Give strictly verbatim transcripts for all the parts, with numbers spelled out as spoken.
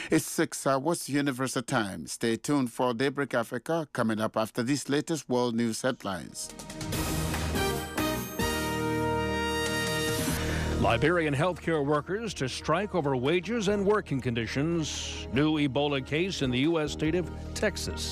It's six hours Universal Time. Stay tuned for Daybreak Africa coming up after these latest world news headlines. Liberian healthcare workers to strike over wages and working conditions. New Ebola case in the U S state of Texas.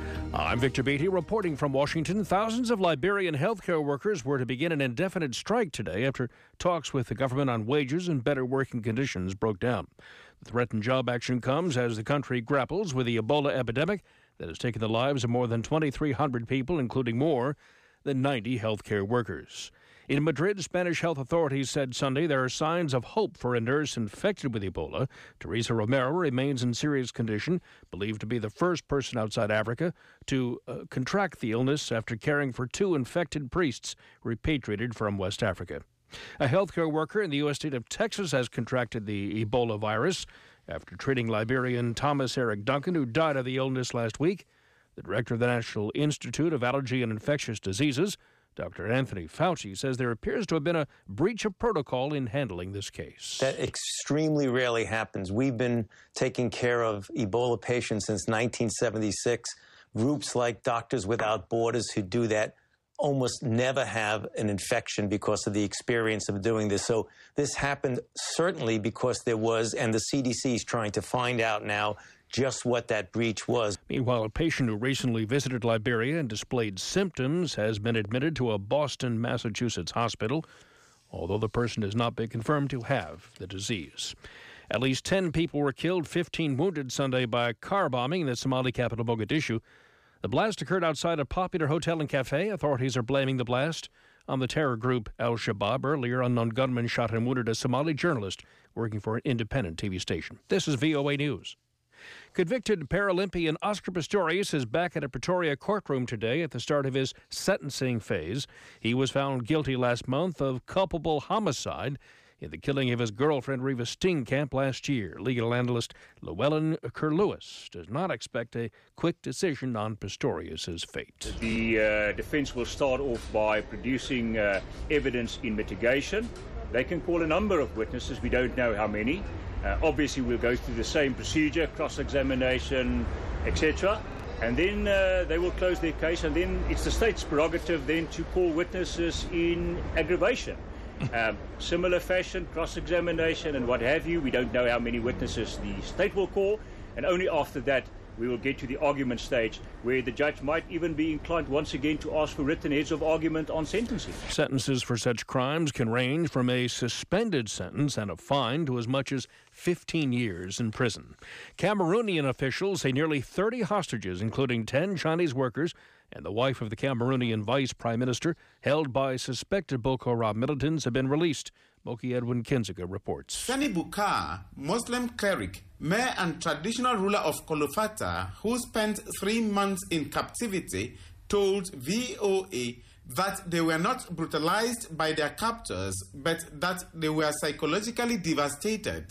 I'm Victor Beatty reporting from Washington. Thousands of Liberian healthcare workers were to begin an indefinite strike today after talks with the government on wages and better working conditions broke down. The threatened job action comes as the country grapples with the Ebola epidemic that has taken the lives of more than twenty-three hundred people, including more than ninety healthcare workers. In Madrid, Spanish health authorities said Sunday there are signs of hope for a nurse infected with Ebola. Teresa Romero remains in serious condition, believed to be the first person outside Africa to uh, contract the illness after caring for two infected priests repatriated from West Africa. A healthcare worker in the U S state of Texas has contracted the Ebola virus after treating Liberian Thomas Eric Duncan, who died of the illness last week. The director of the National Institute of Allergy and Infectious Diseases, Doctor Anthony Fauci, says there appears to have been a breach of protocol in handling this case. That extremely rarely happens. We've been taking care of Ebola patients since nineteen seventy-six. Groups like Doctors Without Borders who do that almost never have an infection because of the experience of doing this. So this happened certainly because there was, and the C D C is trying to find out now just what that breach was. Meanwhile, a patient who recently visited Liberia and displayed symptoms has been admitted to a Boston, Massachusetts hospital, although the person has not been confirmed to have the disease. At least ten people were killed, fifteen wounded Sunday by a car bombing in the Somali capital, Mogadishu. The blast occurred outside a popular hotel and cafe. Authorities are blaming the blast on the terror group Al-Shabaab. Earlier, unknown gunmen shot and wounded a Somali journalist working for an independent T V station. This is V O A News. Convicted Paralympian Oscar Pistorius is back at a Pretoria courtroom today at the start of his sentencing phase. He was found guilty last month of culpable homicide in the killing of his girlfriend Reva Steenkamp last year. Legal analyst Llewellyn Kerr-Lewis does not expect a quick decision on Pistorius' fate. The uh, defense will start off by producing uh, evidence in mitigation. They can call a number of witnesses. We don't know how many. Uh, obviously, we'll go through the same procedure, cross-examination, et cetera. And then uh, they will close their case, and then it's the state's prerogative then to call witnesses in aggravation. Um, similar fashion, cross-examination and what have you. We don't know how many witnesses the state will call, and only after that we will get to the argument stage where the judge might even be inclined once again to ask for written heads of argument on sentencing. Sentences for such crimes can range from a suspended sentence and a fine to as much as fifteen years in prison. Cameroonian officials say nearly thirty hostages, including ten Chinese workers and the wife of the Cameroonian vice prime minister, held by suspected Boko Haram militants, have been released. Moki Edwin Kinziga reports. Sani Bukar, Muslim cleric, mayor and traditional ruler of Kolofata, who spent three months in captivity, told V O A that they were not brutalized by their captors, but that they were psychologically devastated.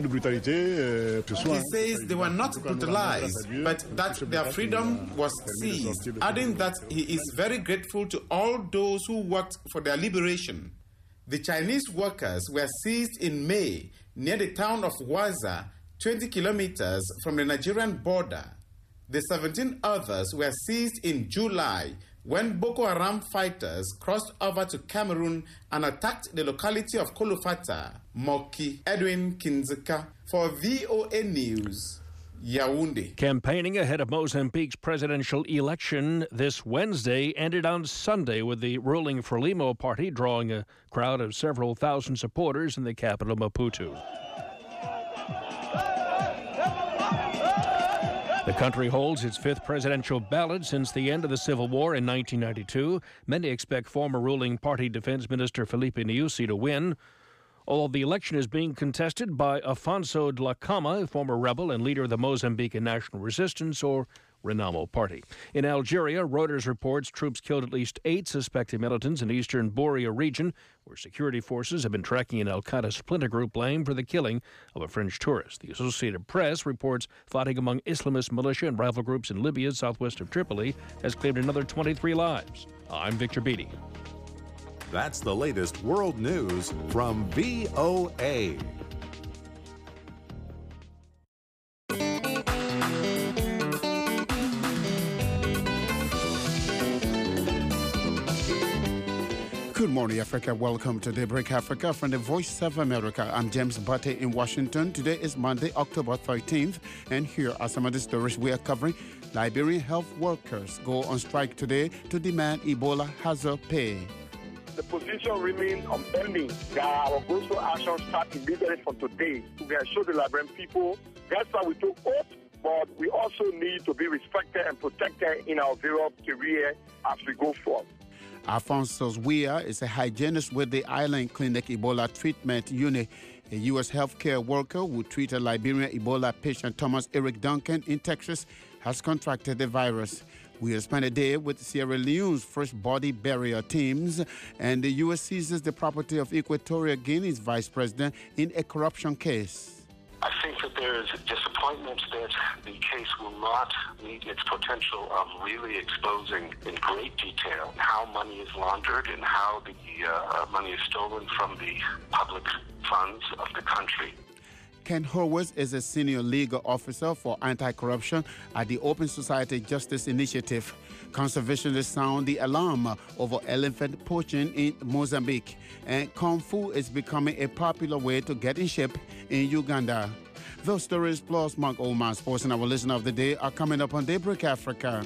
He says they were not brutalized, but that their freedom was seized, adding that he is very grateful to all those who worked for their liberation. The Chinese workers were seized in May near the town of Waza, twenty kilometers from the Nigerian border. The seventeen others were seized in July when Boko Haram fighters crossed over to Cameroon and attacked the locality of Kolofata. Moki Edwin Kinzika for V O A News, Yaoundé. Campaigning ahead of Mozambique's presidential election this Wednesday ended on Sunday with the ruling Frelimo party drawing a crowd of several thousand supporters in the capital, Maputo. The country holds its fifth presidential ballot since the end of the Civil War in nineteen ninety-two. Many expect former ruling party defense minister Felipe Nyusi to win, although the election is being contested by Afonso Dhlakama, a former rebel and leader of the Mozambican National Resistance, or Renamo Party. In Algeria, Reuters reports troops killed at least eight suspected militants in eastern Bouria region, where security forces have been tracking an al-Qaeda splinter group blamed for the killing of a French tourist. The Associated Press reports fighting among Islamist militia and rival groups in Libya, southwest of Tripoli, has claimed another twenty-three lives. I'm Victor Beatty. That's the latest world news from V O A. Good morning, Africa. Welcome to Daybreak Africa from the Voice of America. I'm James Butte in Washington. Today is Monday, October thirteenth, and here are some of the stories we are covering. Liberian health workers go on strike today to demand Ebola hazard pay. The position remains unbending. Our go-to action starts immediately from today. We assure the Liberian people that's why we took oath, but we also need to be respected and protected in our various career as we go forward. Alfonso Weah is a hygienist with the Island Clinic Ebola Treatment Unit. A U S healthcare worker who treated Liberian Ebola patient Thomas Eric Duncan in Texas has contracted the virus. We have spent a day with Sierra Leone's first body burial teams, and the U S seizes the property of Equatorial Guinea's vice president in a corruption case. I think that there is disappointment that the case will not meet its potential of really exposing in great detail how money is laundered and how the uh, money is stolen from the public funds of the country. Ken Horwitz is a senior legal officer for anti-corruption at the Open Society Justice Initiative. Conservationists sound the alarm over elephant poaching in Mozambique, and Kung Fu is becoming a popular way to get in shape in Uganda. Those stories plus Mark Oman Sports and our listener of the day are coming up on Daybreak Africa.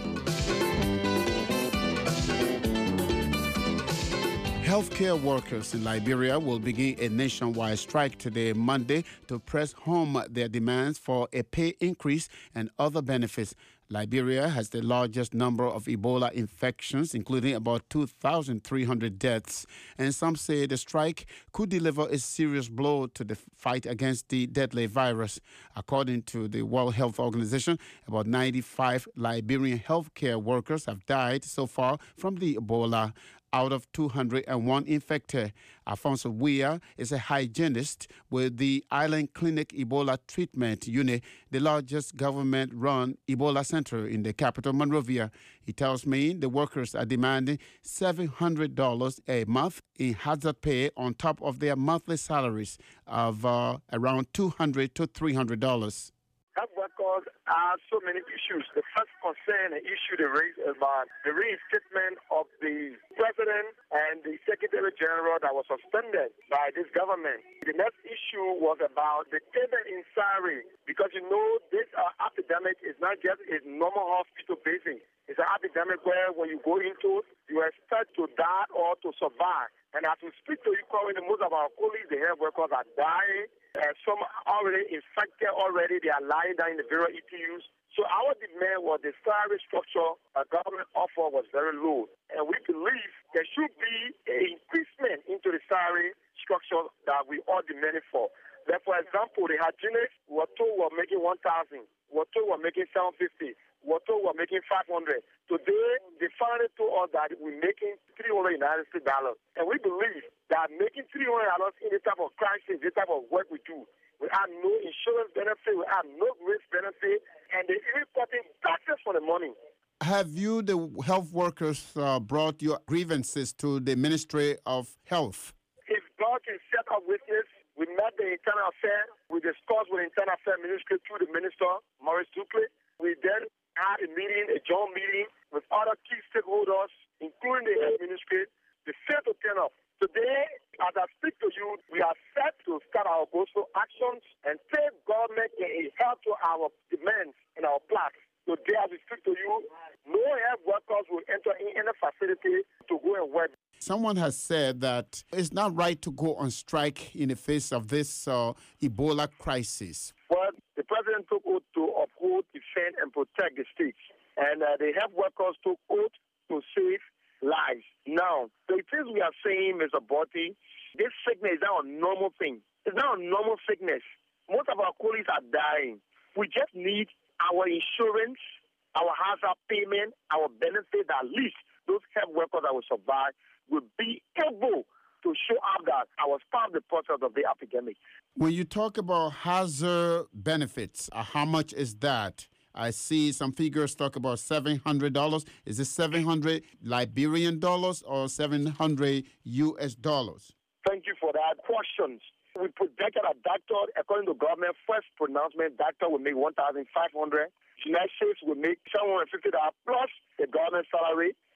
Healthcare workers in Liberia will begin a nationwide strike today, Monday, to press home their demands for a pay increase and other benefits. Liberia has the largest number of Ebola infections, including about two thousand three hundred deaths. And some say the strike could deliver a serious blow to the fight against the deadly virus. According to the World Health Organization, about ninety-five Liberian healthcare workers have died so far from the Ebola. Out of two hundred one infected. Alfonso Weah is a hygienist with the Island Clinic Ebola Treatment Unit, the largest government-run Ebola center in the capital, Monrovia. He tells me the workers are demanding seven hundred dollars a month in hazard pay on top of their monthly salaries of uh, around two hundred to three hundred dollars. Health workers have so many issues. The first concern and issue they raise is about the reinstatement of the president and the secretary general that was suspended by this government. The next issue was about the payment in salary, because you know this uh, epidemic is not just a normal hospital basing. It's an epidemic where when you go into it, you expect to die or to survive. And as we speak to you, currently, most of our colleagues, the health workers, are dying. Uh, some already infected already. They are lying down in the various E P Us. So our demand was the salary structure a government offer was very low. And we believe there should be an increasement into the salary structure that we all demanded for. Like, for example, the hygienists were told were making one thousand, were told were making seven hundred fifty, were told were making five hundred. Today, they finally told us that we're making three hundred United States dollars. And we believe that making three hundred dollars in this type of crisis, this type of work we do, we have no insurance benefit, we have no risk benefit, and they're even cutting taxes for the money. Have you, the health workers, uh, brought your grievances to the Ministry of Health? If God can set up witness, we met the Internal Affairs, we discussed with the Internal Affairs Ministry through the Minister, Maurice Duplé. We then had a meeting, a joint meeting with other key stakeholders, including the health ministry. They failed to turn up. Today, as I speak to you, we are set to start our go-to actions and take government can help to our demands and our plans. Today, as we speak to you, no health workers will enter in any facility to go and work. Someone has said that it's not right to go on strike in the face of this uh, Ebola crisis. Well, the president took oath to uphold, defend, and protect the states. And uh, the health workers took oath to save lives. Now, the things we are saying, Mister Botti, this sickness is not a normal thing. It's not a normal sickness. Most of our colleagues are dying. We just need our insurance, our hazard payment, our benefit, at least those health workers that will survive will be able to show up that I was part of the process of the epidemic. When you talk about hazard benefits, uh, how much is that? I see some figures talk about seven hundred dollars. Is it seven hundred Liberian dollars or seven hundred U S dollars? Thank you for that question. We projected a doctor, according to government first pronouncement, doctor will make one thousand five hundred dollars. United States will make seven hundred fifty dollars plus the government salary.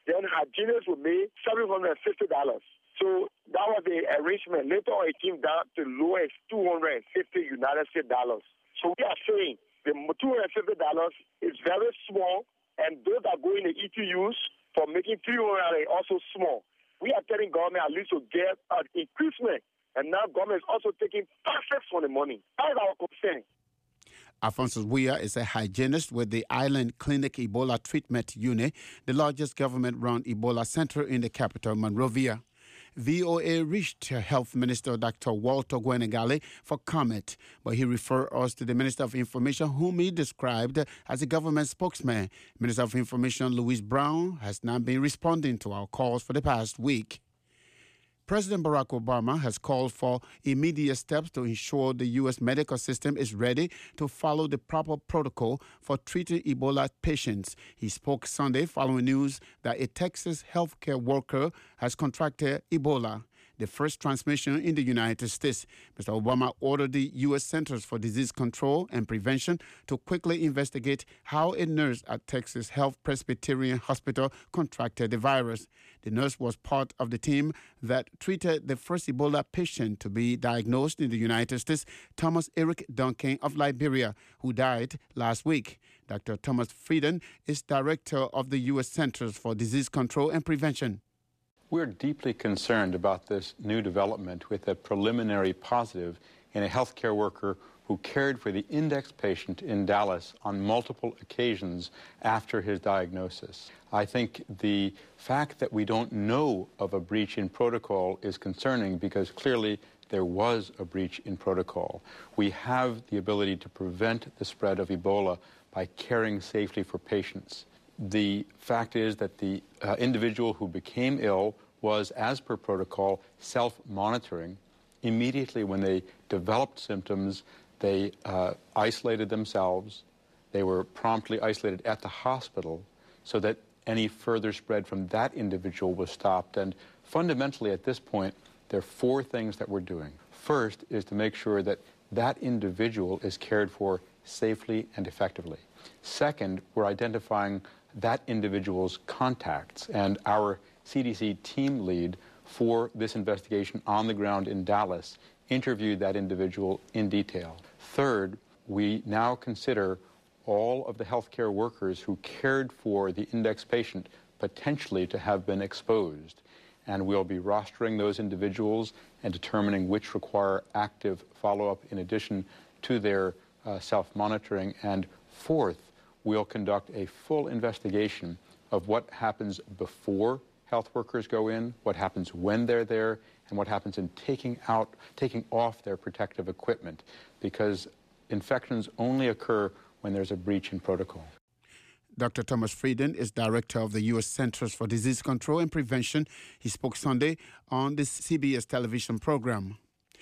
then hygienists would make seven hundred fifty dollars. So that was the arrangement. Later on, it came down to lowest two hundred fifty United States dollars. So we are saying the two hundred fifty dollars is very small, and those that go in the E T Us for making three hundred dollars are also small. We are telling government at least to get an increasement, and now government is also taking taxes on the money. That is our concern. Alphonsus Weah is a hygienist with the Island Clinic Ebola Treatment Unit, the largest government-run Ebola center in the capital, Monrovia. V O A reached Health Minister Doctor Walter Gwenegali for comment, but he referred us to the Minister of Information, whom he described as a government spokesman. Minister of Information Louise Brown has not been responding to our calls for the past week. President Barack Obama has called for immediate steps to ensure the U S medical system is ready to follow the proper protocol for treating Ebola patients. He spoke Sunday following news that a Texas healthcare worker has contracted Ebola, the first transmission in the United States. Mister Obama ordered the U S Centers for Disease Control and Prevention to quickly investigate how a nurse at Texas Health Presbyterian Hospital contracted the virus. The nurse was part of the team that treated the first Ebola patient to be diagnosed in the United States, Thomas Eric Duncan of Liberia, who died last week. Doctor Thomas Frieden is director of the U S Centers for Disease Control and Prevention. We're deeply concerned about this new development with a preliminary positive in a healthcare worker who cared for the index patient in Dallas on multiple occasions after his diagnosis. I think the fact that we don't know of a breach in protocol is concerning because clearly there was a breach in protocol. We have the ability to prevent the spread of Ebola by caring safely for patients. The fact is that the uh, individual who became ill was, as per protocol, self-monitoring. Immediately when they developed symptoms, they uh, isolated themselves. They were promptly isolated at the hospital so that any further spread from that individual was stopped. And fundamentally at this point, there are four things that we're doing. First is to make sure that that individual is cared for safely and effectively. Second, we're identifying that individual's contacts, and our C D C team lead for this investigation on the ground in Dallas interviewed that individual in detail. Third, we now consider all of the healthcare workers who cared for the index patient potentially to have been exposed, and we'll be rostering those individuals and determining which require active follow-up in addition to their uh, self-monitoring. And fourth, we'll conduct a full investigation of what happens before health workers go in, what happens when they're there, and what happens in taking out, taking off their protective equipment, because infections only occur when there's a breach in protocol. Doctor Thomas Frieden is director of the U S Centers for Disease Control and Prevention. He spoke Sunday on the C B S television program.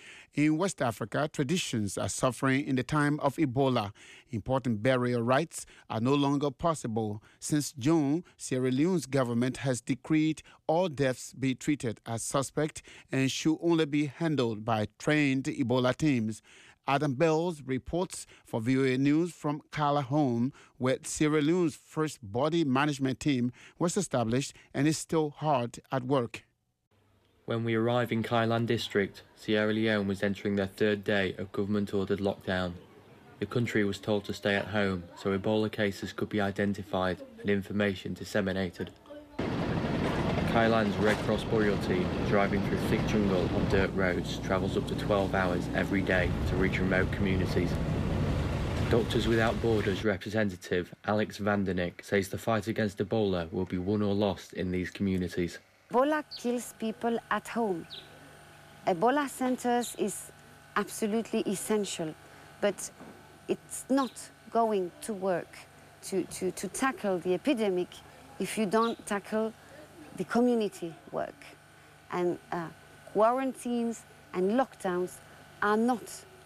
In West Africa, traditions are suffering in the time of Ebola. Important burial rites are no longer possible. Since June, Sierra Leone's government has decreed all deaths be treated as suspect and should only be handled by trained Ebola teams. Adam Bells reports for V O A News from Kala Home, where Sierra Leone's first body management team was established and is still hard at work. When we arrived in Kailan district, Sierra Leone was entering their third day of government-ordered lockdown. The country was told to stay at home so Ebola cases could be identified and information disseminated. Kailan's Red Cross burial team, driving through thick jungle on dirt roads, travels up to twelve hours every day to reach remote communities. Doctors Without Borders representative Alex Vandernick says the fight against Ebola will be won or lost in these communities. Ebola kills people at home. Ebola centers is absolutely essential, but it's not going to work to, to, to tackle the epidemic if you don't tackle the community work. And uh, quarantines and lockdowns are not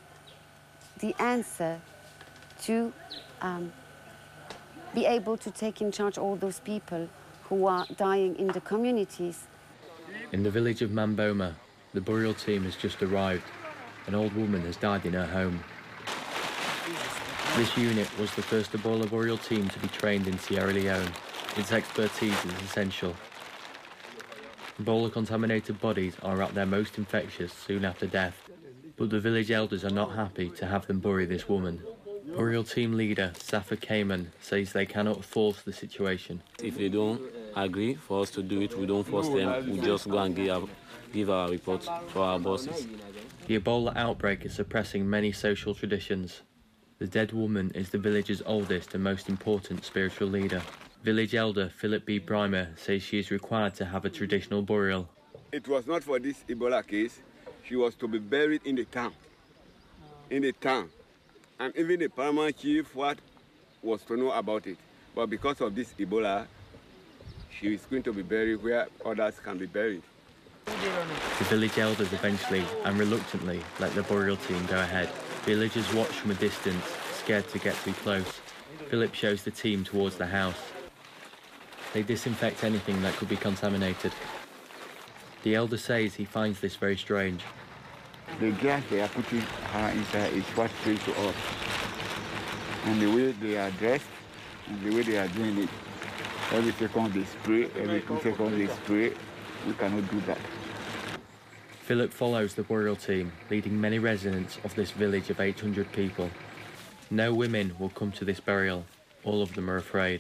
the answer to um, be able to take in charge all those people who are dying in the communities. In the village of Mamboma, the burial team has just arrived. An old woman has died in her home. This unit was the first Ebola burial team to be trained in Sierra Leone. Its expertise is essential. Ebola-contaminated bodies are at their most infectious soon after death, but the village elders are not happy to have them bury this woman. Burial team leader Safa Cayman says they cannot force the situation. If they don't agree for us to do it, we don't force them, we just go and give our, give our reports for our bosses. The Ebola outbreak is suppressing many social traditions. The dead woman is the village's oldest and most important spiritual leader. Village elder Philip B. Brymer says she is required to have a traditional burial. It was not for this Ebola case. She was to be buried in the town. In the town. And even the paramount chief what was to know about it. But because of this Ebola, she is going to be buried where others can be buried. The village elders eventually and reluctantly let the burial team go ahead. Villagers watch from a distance, scared to get too close. Philip shows the team towards the house. They disinfect anything that could be contaminated. The elder says he finds this very strange. The gas they are putting her inside is what strange to us. And the way they are dressed and the way they are doing it, every second they spray, every two seconds they spray, we cannot do that. Philip follows the burial team, leading many residents of this village of eight hundred people. No women will come to this burial. All of them are afraid.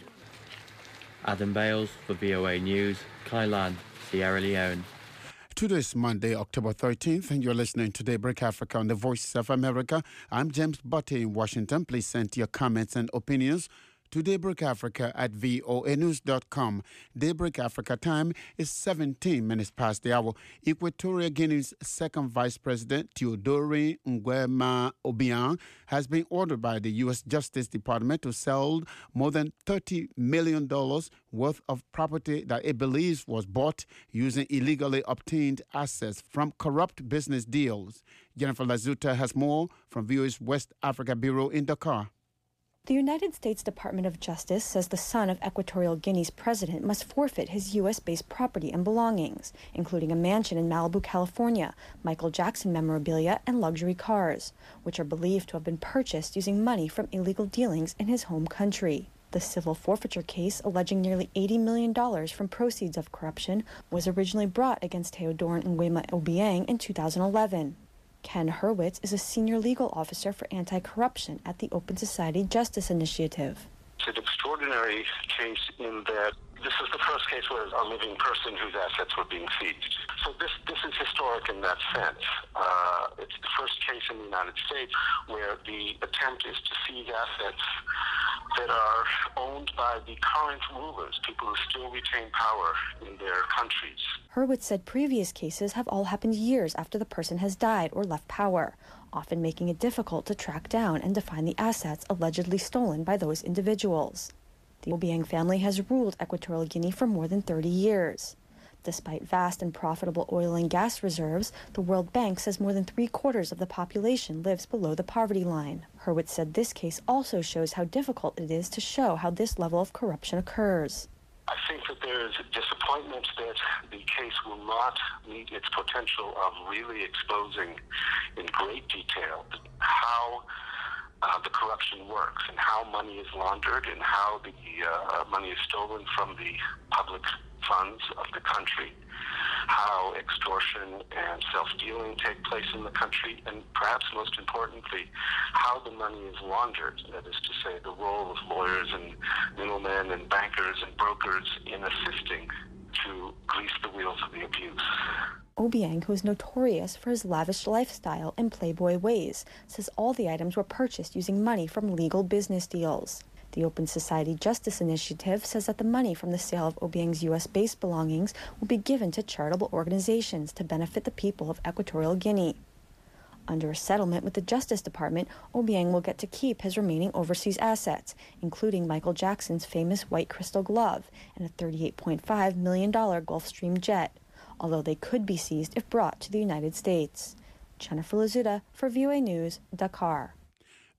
Adam Bales for V O A News, Kailan, Sierra Leone. Today is Monday, October thirteenth, and you're listening to Daybreak Africa on the Voice of America. I'm James Butte in Washington. Please send your comments and opinions to Daybreak Africa at V O A news dot com. Daybreak Africa time is seventeen minutes past the hour. Equatorial Guinea's second Vice President, Théodore Nguema Obiang, has been ordered by the U S Justice Department to sell more than thirty million dollars worth of property that it believes was bought using illegally obtained assets from corrupt business deals. Jennifer Lazuta has more from V O A's West Africa Bureau in Dakar. The United States Department of Justice says the son of Equatorial Guinea's president must forfeit his U S-based property and belongings, including a mansion in Malibu, California, Michael Jackson memorabilia, and luxury cars, which are believed to have been purchased using money from illegal dealings in his home country. The civil forfeiture case, alleging nearly eighty million dollars from proceeds of corruption, was originally brought against Théodore Nguema Obiang in two thousand eleven. Ken Hurwitz is a senior legal officer for anti-corruption at the Open Society Justice Initiative. It's an extraordinary case in that this is the first case where a living person whose assets were being seized. So this, this is historic in that sense. Uh, it's the first case in the United States where the attempt is to seize assets that are owned by the current rulers, people who still retain power in their countries. Hurwitz said previous cases have all happened years after the person has died or left power, often making it difficult to track down and define the assets allegedly stolen by those individuals. The Obiang family has ruled Equatorial Guinea for more than thirty years. Despite vast and profitable oil and gas reserves, the World Bank says more than three quarters of the population lives below the poverty line. Hurwitz said this case also shows how difficult it is to show how this level of corruption occurs. I think that there is disappointment that the case will not meet its potential of really exposing in great detail how uh, the corruption works and how money is laundered and how the uh, money is stolen from the public funds of the country, how extortion and self-dealing take place in the country, and perhaps most importantly, how the money is laundered, that is to say, the role of lawyers and middlemen and bankers and brokers in assisting to grease the wheels of the abuse. Obiang, who is notorious for his lavish lifestyle and playboy ways, says all the items were purchased using money from legal business deals. The Open Society Justice Initiative says that the money from the sale of Obiang's U S-based belongings will be given to charitable organizations to benefit the people of Equatorial Guinea. Under a settlement with the Justice Department, Obiang will get to keep his remaining overseas assets, including Michael Jackson's famous white crystal glove and a thirty-eight point five million dollars Gulfstream jet, although they could be seized if brought to the United States. Jennifer Lazuta for V O A News, Dakar.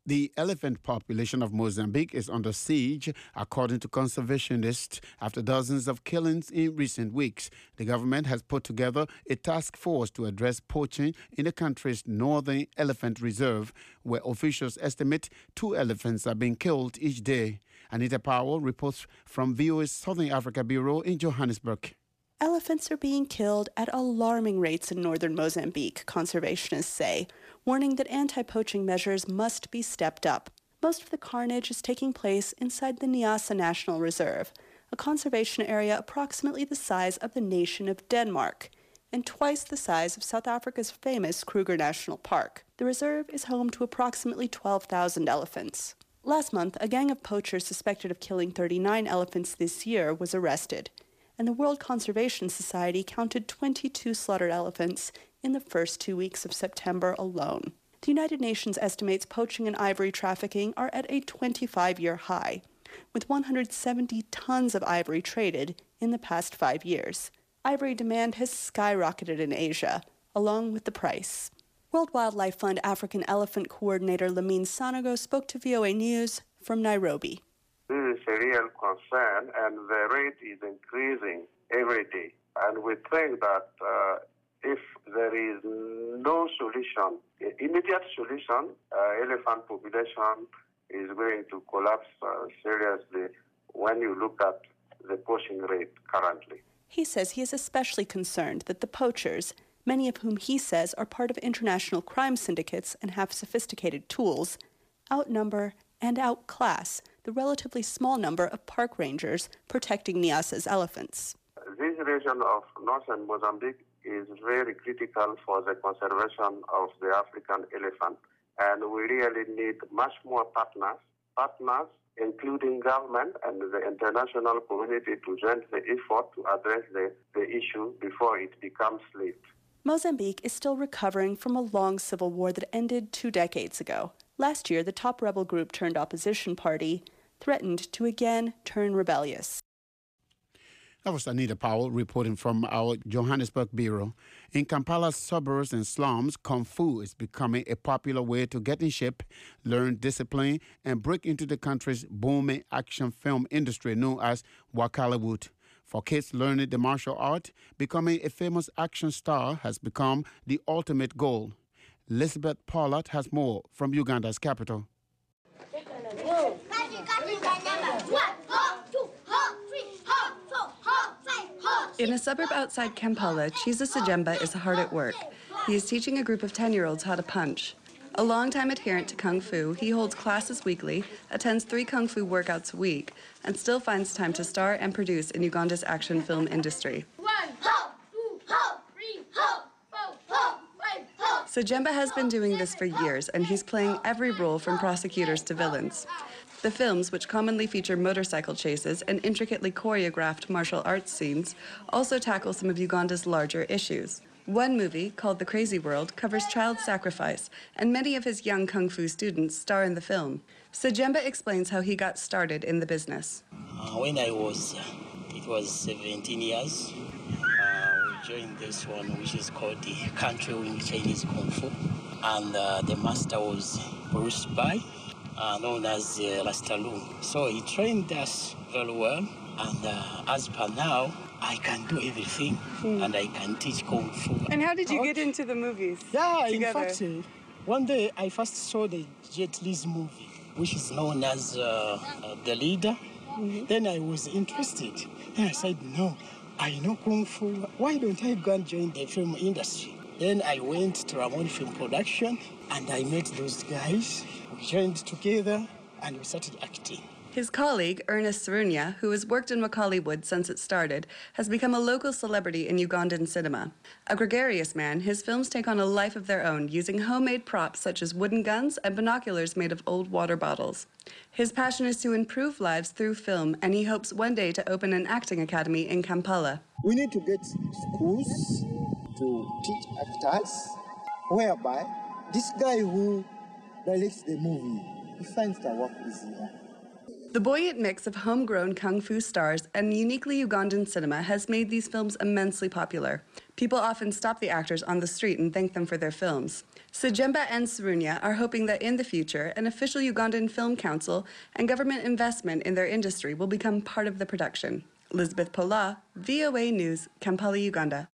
The elephant population of Mozambique is under siege, according to conservationists, after dozens of killings in recent weeks. The government has put together a task force to address poaching in the country's northern elephant reserve, where officials estimate two elephants are being killed each day. Anita Powell reports from V O A's Southern Africa Bureau in Johannesburg. Elephants are being killed at alarming rates in northern Mozambique, conservationists say, warning that anti-poaching measures must be stepped up. Most of the carnage is taking place inside the Niassa National Reserve, a conservation area approximately the size of the nation of Denmark, and twice the size of South Africa's famous Kruger National Park. The reserve is home to approximately twelve thousand elephants. Last month, a gang of poachers suspected of killing thirty-nine elephants this year was arrested, and the World Conservation Society counted twenty-two slaughtered elephants in the first two weeks of September alone. The United Nations estimates poaching and ivory trafficking are at a twenty-five-year high, with one hundred seventy tons of ivory traded in the past five years. Ivory demand has skyrocketed in Asia, along with the price. World Wildlife Fund African Elephant Coordinator Lamine Sanogo spoke to V O A News from Nairobi. This is a real concern, and the rate is increasing every day. And we think that uh, if there is no solution, immediate solution, uh, elephant population is going to collapse uh, seriously when you look at the poaching rate currently. He says he is especially concerned that the poachers, many of whom he says are part of international crime syndicates and have sophisticated tools, outnumber and outclass the relatively small number of park rangers protecting Niassa's elephants. This region of northern Mozambique is very critical for the conservation of the African elephant, and we really need much more partners, partners including government and the international community to join the effort to address the, the issue before it becomes late. Mozambique is still recovering from a long civil war that ended two decades ago. Last year, the top rebel group turned opposition party threatened to again turn rebellious. That was Anita Powell reporting from our Johannesburg Bureau. In Kampala's suburbs and slums, Kung Fu is becoming a popular way to get in shape, learn discipline, and break into the country's booming action film industry known as Wakaliwood. For kids learning the martial art, becoming a famous action star has become the ultimate goal. Elizabeth Pollard has more from Uganda's capital. In a suburb outside Kampala, Chiza Sajemba is hard at work. He is teaching a group of ten-year-olds how to punch. A longtime adherent to Kung Fu, he holds classes weekly, attends three Kung Fu workouts a week, and still finds time to star and produce in Uganda's action film industry. Sajemba has been doing this for years, and he's playing every role from prosecutors to villains. The films, which commonly feature motorcycle chases and intricately choreographed martial arts scenes, also tackle some of Uganda's larger issues. One movie, called The Crazy World, covers child sacrifice, and many of his young Kung Fu students star in the film. Sajemba explains how he got started in the business. Uh, when I was, uh, it was seventeen years, uh, we joined this one, which is called the Country Wing Chinese Kung Fu. And uh, the master was Bruce Bai, uh, known as uh, Rasta Lung. So he trained us very well, and uh, as per now, I can do everything, mm. and I can teach Kung Fu. And how did you get into the movies? Yeah, together? in fact, uh, one day I first saw the Jet Li's movie, which is known as uh, uh, The Leader. Mm-hmm. Then I was interested. Then I said, no, I know Kung Fu. Why don't I go and join the film industry? Then I went to Ramon Film Production, and I met those guys. We joined together, and we started acting. His colleague, Ernest Sarunya, who has worked in Wakaliwood since it started, has become a local celebrity in Ugandan cinema. A gregarious man, his films take on a life of their own, using homemade props such as wooden guns and binoculars made of old water bottles. His passion is to improve lives through film, and he hopes one day to open an acting academy in Kampala. We need to get schools to teach actors, whereby this guy who directs the movie, he finds the work easier. The buoyant mix of homegrown kung fu stars and uniquely Ugandan cinema has made these films immensely popular. People often stop the actors on the street and thank them for their films. Sejemba and Sarunya are hoping that in the future, an official Ugandan Film Council and government investment in their industry will become part of the production. Elizabeth Pola, V O A News, Kampala, Uganda.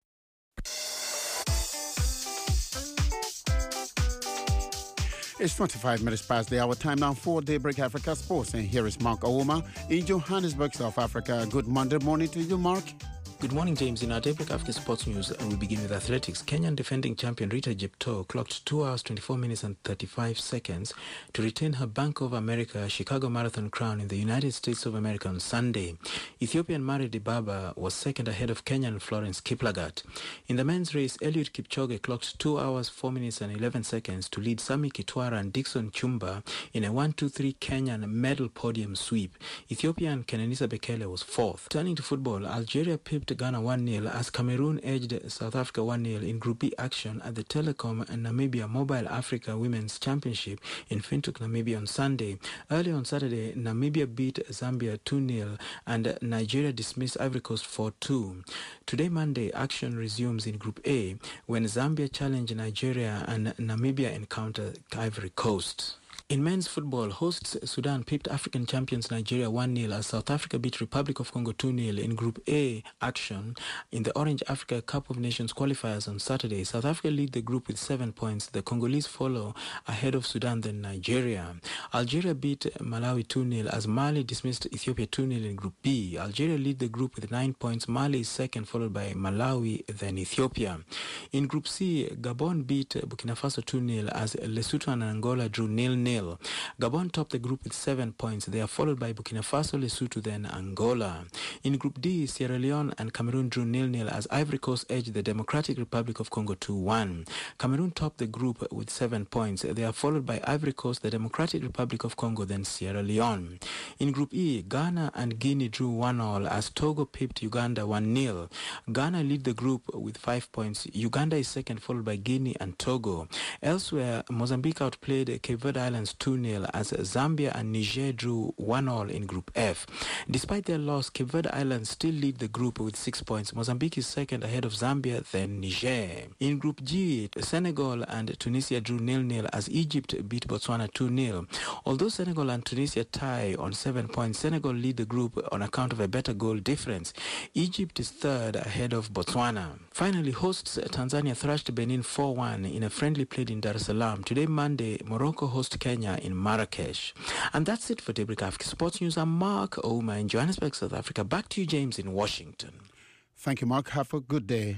It's twenty-five minutes past the hour. Time now for Daybreak Africa Sports. And here is Mark Ouma in Johannesburg, South Africa. Good Monday morning to you, Mark. Good morning, James. In our Daybreak Africa Sports News, we begin with athletics. Kenyan defending champion Rita Jeptoo clocked two hours, twenty-four minutes and thirty-five seconds to retain her Bank of America Chicago Marathon crown in the United States of America on Sunday. Ethiopian Mari Dibaba was second ahead of Kenyan Florence Kiplagat. In the men's race, Eliud Kipchoge clocked two hours, four minutes and eleven seconds to lead Sami Kitwara and Dixon Chumba in a one two three Kenyan medal podium sweep. Ethiopian Kenenisa Bekele was fourth. Turning to football, Algeria pipped Ghana one nil as Cameroon edged South Africa one nil in Group B action at the Telecom and Namibia Mobile Africa Women's Championship in Windhoek, Namibia on Sunday. Earlier on Saturday, Namibia beat Zambia two nil and Nigeria dismissed Ivory Coast four two. Today, Monday, action resumes in Group A when Zambia challenge Nigeria and Namibia encounter Ivory Coast. In men's football, hosts Sudan pipped African champions Nigeria one nil as South Africa beat Republic of Congo two nil in Group A action in the Orange Africa Cup of Nations qualifiers on Saturday. South Africa lead the group with seven points. The Congolese follow ahead of Sudan, then Nigeria. Algeria beat Malawi two nil as Mali dismissed Ethiopia two nil in Group B. Algeria lead the group with nine points. Mali is second, followed by Malawi, then Ethiopia. In Group C, Gabon beat Burkina Faso two nil as Lesotho and Angola drew nil nil. Gabon topped the group with seven points. They are followed by Burkina Faso, Lesotho, then Angola. In Group D, Sierra Leone and Cameroon drew nil nil as Ivory Coast edged the Democratic Republic of Congo two one. Cameroon topped the group with seven points. They are followed by Ivory Coast, the Democratic Republic of Congo, then Sierra Leone. In Group E, Ghana and Guinea drew one all as Togo pipped Uganda one nil. Ghana lead the group with five points. Uganda is second, followed by Guinea and Togo. Elsewhere, Mozambique outplayed Cape Verde Islands two nil as Zambia and Niger drew one all in Group F. Despite their loss, Cape Verde Islands still lead the group with six points. Mozambique is second ahead of Zambia, then Niger. In Group G, Senegal and Tunisia drew nil nil as Egypt beat Botswana two nil. Although Senegal and Tunisia tie on seven points, Senegal lead the group on account of a better goal difference. Egypt is third ahead of Botswana. Finally, hosts Tanzania thrashed Benin four one in a friendly played in Dar es Salaam. Today, Monday, Morocco hosts Kenya in Marrakesh. And that's it for Daybreak Africa Sports News. I'm Mark Ouma in Johannesburg, South Africa. Back to you, James, in Washington. Thank you, Mark. Have a good day.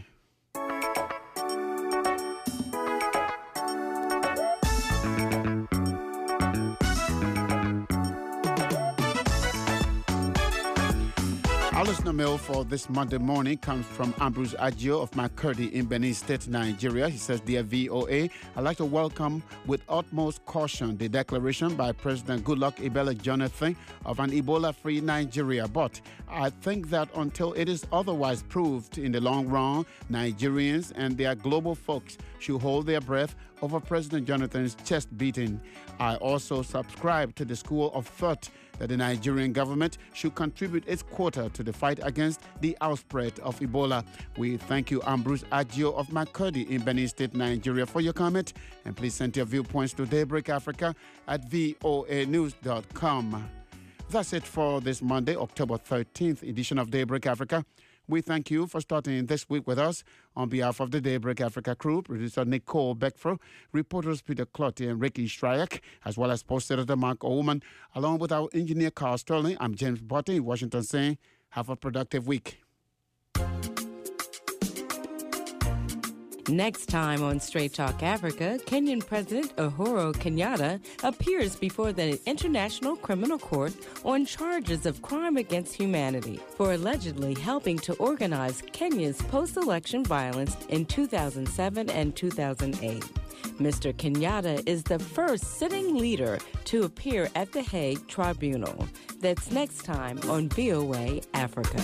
Our listener mail for this Monday morning comes from Ambrose Adjo of Makurdi in Benin State, Nigeria. He says, Dear V O A, I'd like to welcome with utmost caution the declaration by President Goodluck Ebele Jonathan of an Ebola-free Nigeria. But I think that until it is otherwise proved in the long run, Nigerians and their global folks should hold their breath over President Jonathan's chest beating. I also subscribe to the school of thought that the Nigerian government should contribute its quota to the fight against the outbreak of Ebola. We thank you, Ambrose Adjo of Makurdi in Benin State, Nigeria, for your comment. And please send your viewpoints to Daybreak Africa at voa news dot com. That's it for this Monday, October thirteenth edition of Daybreak Africa. We thank you for starting this week with us. On behalf of the Daybreak Africa crew, producer Nicole Beckford, reporters Peter Clotti and Ricky Shryak, as well as post editor Mark Oman, along with our engineer Carl Sterling, I'm James Botte in Washington saying, have a productive week. Next time on Straight Talk Africa, Kenyan President Uhuru Kenyatta appears before the International Criminal Court on charges of crime against humanity for allegedly helping to organize Kenya's post-election violence in two thousand seven and two thousand eight. Mister Kenyatta is the first sitting leader to appear at the Hague Tribunal. That's next time on V O A Africa.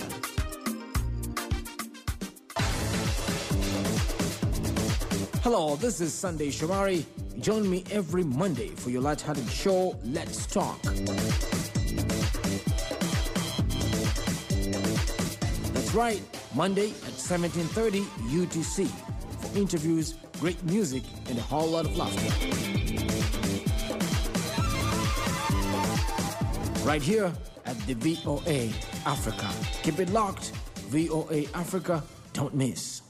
Hello, this is Sunday Shomari. Join me every Monday for your light-hearted show, Let's Talk. That's right, Monday at seventeen thirty U T C for interviews, great music, and a whole lot of laughter. Right here at the V O A Africa. Keep it locked. V O A Africa, don't miss.